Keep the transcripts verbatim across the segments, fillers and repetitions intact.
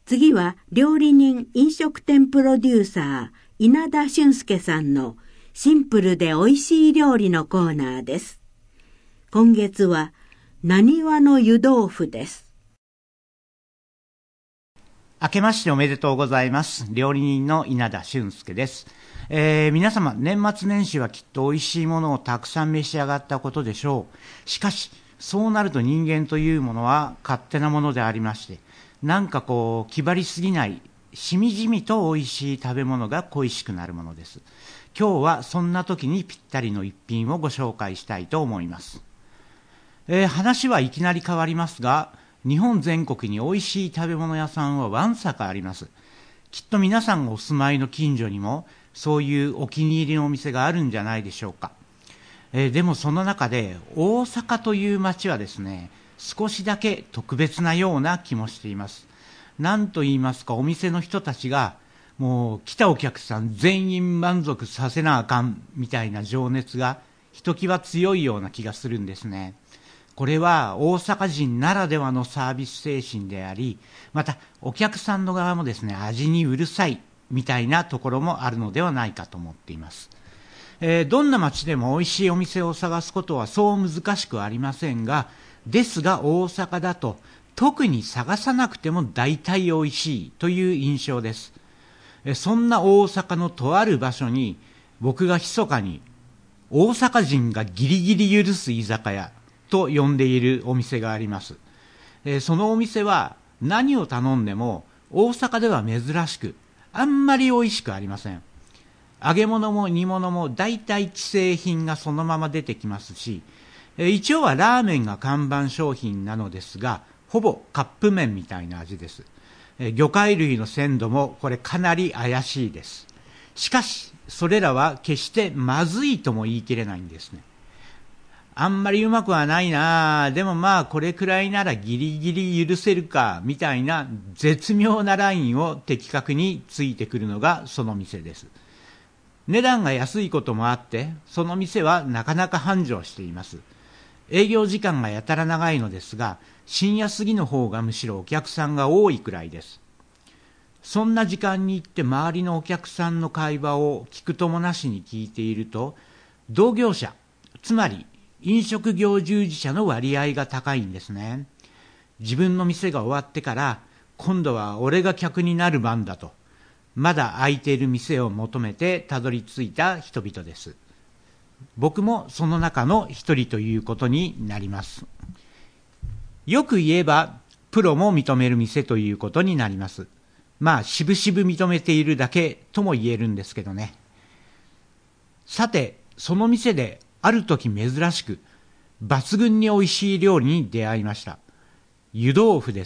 次は料理人飲食店プロデューサー稲田俊介さんのシンプルで美味しい料理のコーナーです。今月はなにわの湯豆腐です。 明けましておめでとうございます。料理人の稲田俊介です。えー、皆様年末年始はきっと美味しいものをたくさん召し上がったことでしょう。しかしそうなると人間というものは勝手なものでありまして、なんかこう気張りすぎないしみじみと美味しい食べ物が恋しくなるものです。今日はそんな時にぴったりの一品をご紹介したいと思います。えー、話はいきなり変わりますが、日本全国に美味しい食べ物屋さんはわんさかあります。きっと皆さんがお住まいの近所にもそういうお気に入りのお店があるんじゃないでしょうか。えー、でもその中で大阪という街はですね、少しだけ特別なような気もしています。なんと言いますか、お店の人たちがもう来たお客さん全員満足させなあかんみたいな情熱がひときわ強いような気がするんですね。これは大阪人ならではのサービス精神であり、またお客さんの側もですね、味にうるさいみたいなところもあるのではないかと思っています。えー、どんな街でも美味しいお店を探すことはそう難しくありませんが、ですが大阪だと特に探さなくても大体美味しいという印象です。えー、そんな大阪のとある場所に僕が密かに大阪人がギリギリ許す居酒屋と呼んでいるお店があります。えー、そのお店は何を頼んでも大阪では珍しくあんまり美味しくありません。揚げ物も煮物も大体既製品がそのまま出てきますし、一応はラーメンが看板商品なのですが、ほぼカップ麺みたいな味です。魚介類の鮮度もこれかなり怪しいです。しかしそれらは決してまずいとも言い切れないんですね。あんまりうまくはないな、でもまあこれくらいならギリギリ許せるかみたいな絶妙なラインを的確についてくるのがその店です。値段が安いこともあってその店はなかなか繁盛しています。営業時間がやたら長いのですが、深夜過ぎの方がむしろお客さんが多いくらいです。そんな時間に行って周りのお客さんの会話を聞くともなしに聞いていると、同業者、つまり飲食業従事者の割合が高いんですね。自分の店が終わってから今度は俺が客になる番だと、まだ空いている店を求めてたどり着いた人々です。僕もその中の一人ということになります。よく言えばプロも認める店ということになります。まあ渋々認めているだけとも言えるんですけどね。さてその店である時珍しく抜群に美味しい料理に出会いました。湯豆腐です。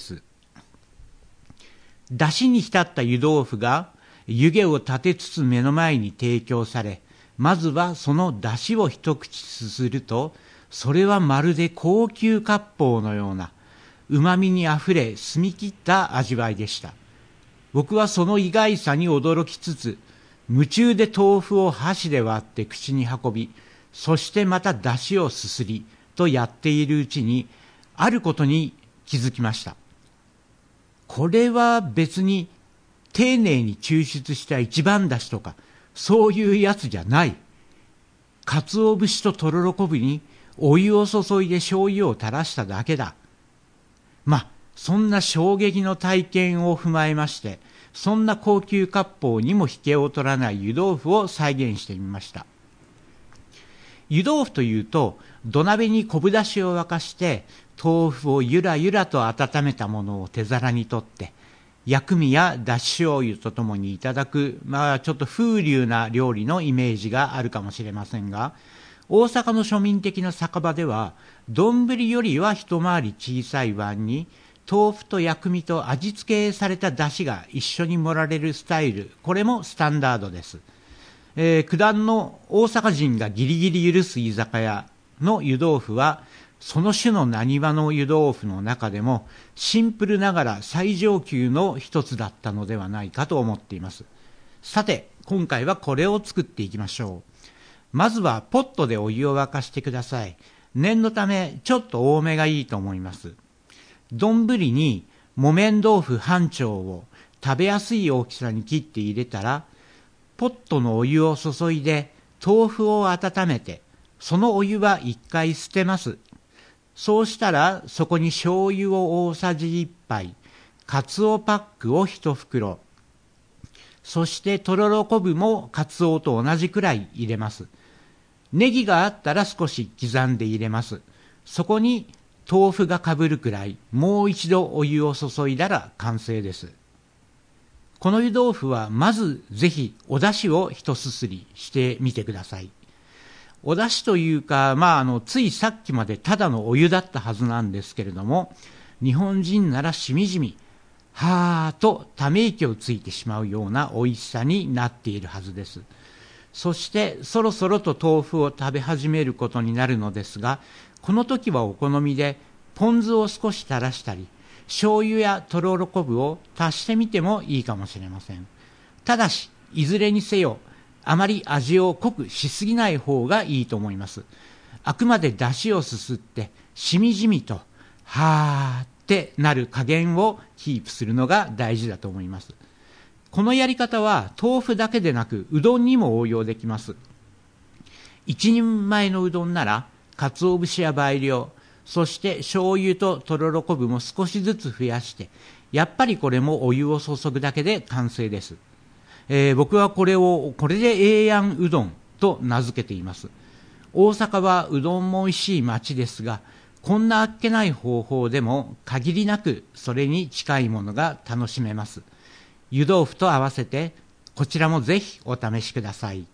だしに浸った湯豆腐が湯気を立てつつ目の前に提供され、まずはその出汁を一口すすると、それはまるで高級割烹のような旨味にあふれ澄み切った味わいでした。僕はその意外さに驚きつつ、夢中で豆腐を箸で割って口に運び、そしてまた出汁をすすりとやっているうちに、あることに気づきました。これは別に丁寧に抽出した一番出汁とかそういうやつじゃない。鰹節ととろろ昆布にお湯を注いで醤油を垂らしただけだ。まあそんな衝撃の体験を踏まえまして、そんな高級割烹にも引けを取らない湯豆腐を再現してみました。湯豆腐というと土鍋に昆布だしを沸かして豆腐をゆらゆらと温めたものを手皿にとって薬味やだし醤油とともにいただく、まあちょっと風流な料理のイメージがあるかもしれませんが、大阪の庶民的な酒場では丼よりは一回り小さい碗に豆腐と薬味と味付けされただしが一緒に盛られるスタイル、これもスタンダードです。えー、九段の大阪人がギリギリ許す居酒屋の湯豆腐はその種のなにわの湯豆腐の中でもシンプルながら最上級の一つだったのではないかと思っています。さて今回はこれを作っていきましょう。まずはポットでお湯を沸かしてください。念のためちょっと多めがいいと思います。丼に木綿豆腐半丁を食べやすい大きさに切って入れたら、ポットのお湯を注いで豆腐を温めて、そのお湯は一回捨てます。そうしたらそこに醤油を大さじいっぱい、かつおパックを一袋、そしてとろろ昆布もかつおと同じくらい入れます。ネギがあったら少し刻んで入れます。そこに豆腐がかぶるくらいもう一度お湯を注いだら完成です。この湯豆腐はまずぜひお出汁を一すすりしてみてください。お出汁というか、まあ、あのついさっきまでただのお湯だったはずなんですけれども、日本人ならしみじみはーとため息をついてしまうような美味しさになっているはずです。そしてそろそろと豆腐を食べ始めることになるのですが、この時はお好みでポン酢を少し垂らしたり、醤油やとろろ昆布を足してみてもいいかもしれません。ただしいずれにせよあまり味を濃くしすぎない方がいいと思います。あくまで出汁をすすってしみじみとはーってなる加減をキープするのが大事だと思います。このやり方は豆腐だけでなくうどんにも応用できます。一人前のうどんなら鰹節や倍量、そして醤油ととろろ昆布も少しずつ増やして、やっぱりこれもお湯を注ぐだけで完成です。えー、僕はこれをこれでええやんうどんと名付けています。大阪はうどんも美味しい町ですが、こんなあっけない方法でも限りなくそれに近いものが楽しめます。湯豆腐と合わせてこちらもぜひお試しください。